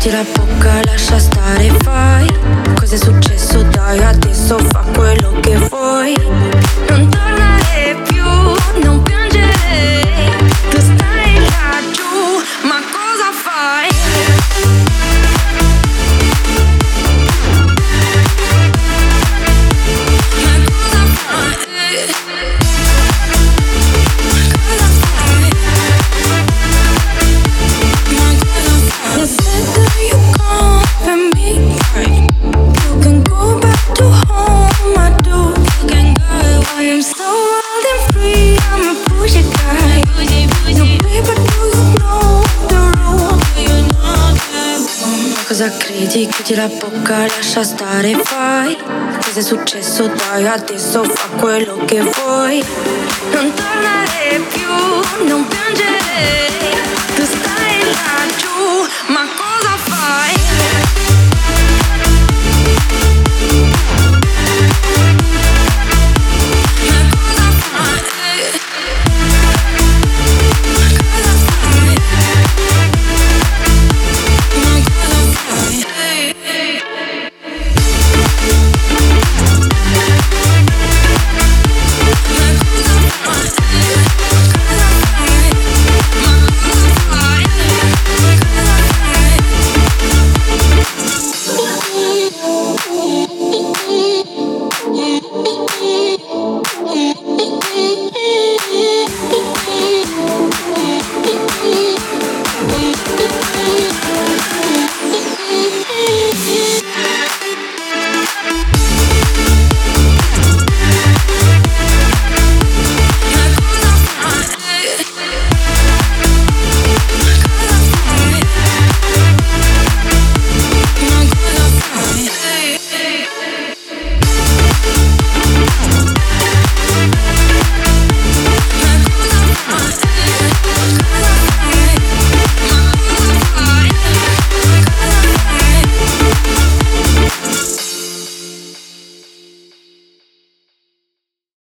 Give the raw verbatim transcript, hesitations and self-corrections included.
chiudi la bocca, lascia stare, fai. Cosa è successo? Dai, adesso fa quello che vuoi. Non tornare più, non piangere. Tu stai laggiù, ma cosa fai? Ma cosa fai? Cosa credi? Chiudi la bocca, lascia stare, fai. Cosa è successo? Dai, adesso fa quello che vuoi. Non tornare più, non piangere. Tu stai laggiù, ma cosa fai?